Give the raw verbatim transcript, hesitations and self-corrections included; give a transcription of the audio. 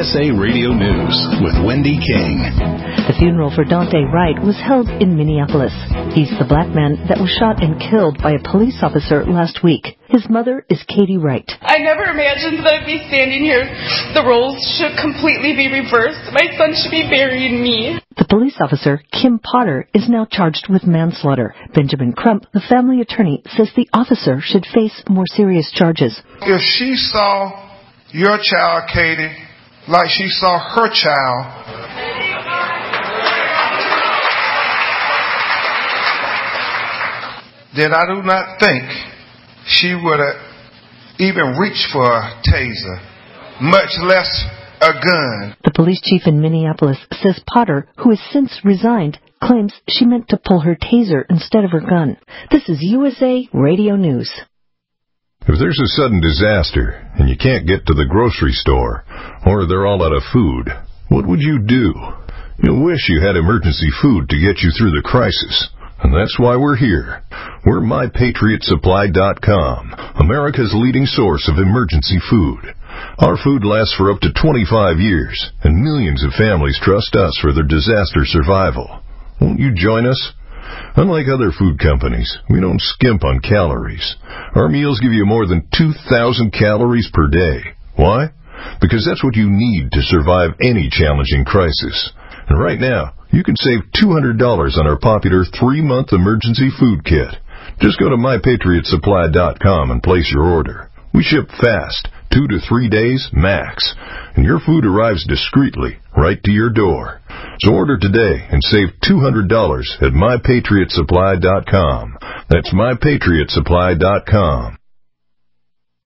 S A Radio News with Wendy King. The funeral for Daunte Wright was held in Minneapolis. He's the black man that was shot and killed by a police officer last week. His mother is Katie Wright. I never imagined that I'd be standing here. The roles should completely be reversed. My son should be burying me. The police officer, Kim Potter, is now charged with manslaughter. Benjamin Crump, the family attorney, says the officer should face more serious charges. If she saw your child, Katie, like she saw her child, then I do not think she would have even reached for a taser, much less a gun. The police chief in Minneapolis says Potter, who has since resigned, claims she meant to pull her taser instead of her gun. This is U S A Radio News. If there's a sudden disaster and you can't get to the grocery store, or they're all out of food, what would you do? You'll wish you had emergency food to get you through the crisis. And that's why we're here. We're My Patriot Supply dot com, America's leading source of emergency food. Our food lasts for up to twenty-five years, and millions of families trust us for their disaster survival. Won't you join us? Unlike other food companies, we don't skimp on calories. Our meals give you more than two thousand calories per day. Why? Because that's what you need to survive any challenging crisis. And right now, you can save two hundred dollars on our popular three-month emergency food kit. Just go to My Patriot Supply dot com and place your order. We ship fast, two to three days max, and your food arrives discreetly right to your door. So order today and save two hundred dollars at My Patriot Supply dot com. That's My Patriot Supply dot com.